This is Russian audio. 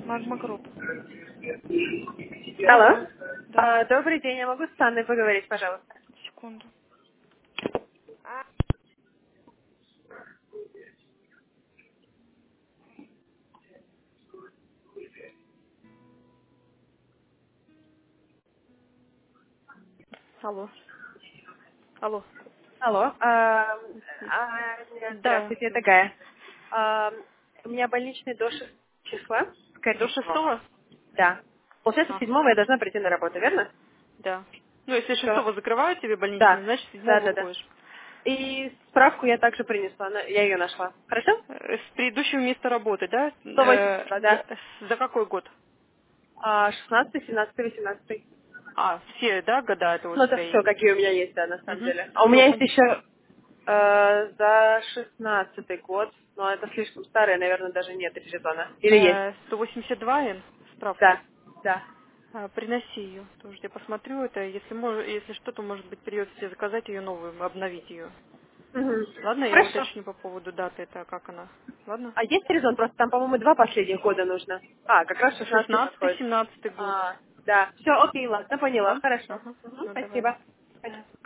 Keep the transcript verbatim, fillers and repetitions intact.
Магма Групп. Алло. Алло. Да, А, добрый день, я могу с Анной поговорить, пожалуйста? секунду. Алло. Алло. Алло. А, а, Да. здравствуйте, это Гая. А, у меня больничный до шестого числа. До Скорее всего. шестого? Да. Получается, А, седьмого я должна прийти на работу, верно? да. Ну, если Все. шестого закрывают тебе больничный, Да. значит Да, седьмого да, да. выходишь. И справку я также принесла, на- я ее нашла. Хорошо? Э, С предыдущего места работы, да? сто восемь Э, числа, да. за, за какой год? А, шестнадцатый, семнадцатый, восемнадцатый. А, все, да, года это вот Ну, у это тебя все, есть? какие у меня есть, да, на самом Угу. деле. А у Все, меня есть еще э, за шестнадцатый год, но это слишком старое, наверное, даже нет резона. Или есть? сто восемьдесят два н справку. Да, да. А, приноси ее. Тоже я посмотрю это. Если, мож- если что, то, может быть, придется тебе заказать ее новую, обновить ее. Мгм. Ладно, я Хорошо. уточню по поводу даты, это как она. Ладно? А есть резон? Просто там, по-моему, два последних года нужно. А, как раз шестнадцатый шестнадцатый подходит. семнадцатый год. А, да. Все, окей, ладно, поняла. Да? Хорошо. Ага. Мгм, Ну, давай. спасибо. Спасибо.